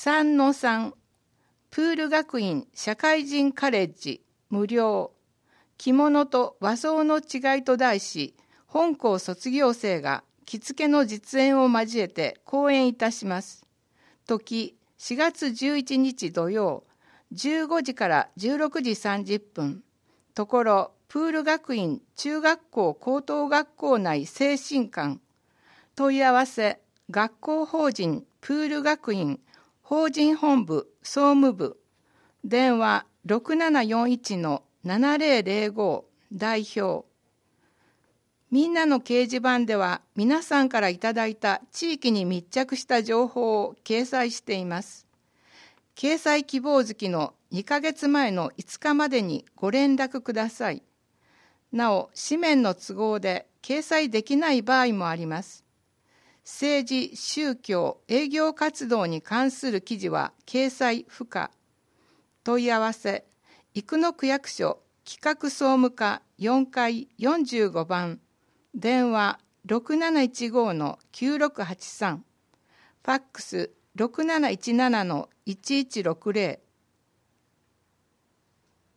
3-3プール学院社会人カレッジ無料着物と和装の違いと題し、本校卒業生が着付けの実演を交えて講演いたします。時4月11日土曜15時から16時30分。ところプール学院中学校高等学校内精神館。問い合わせ学校法人プール学院法人本部総務部。電話6741-7005代表。みんなの掲示板では皆さんからいただいた地域に密着した情報を掲載しています。掲載希望月の2ヶ月前の5日までにご連絡ください。なお、紙面の都合で掲載できない場合もあります。政治、宗教、営業活動に関する記事は掲載不可。問い合わせ、生野区役所企画総務課4階45番。電話6715-9683。ファックス6717-1160。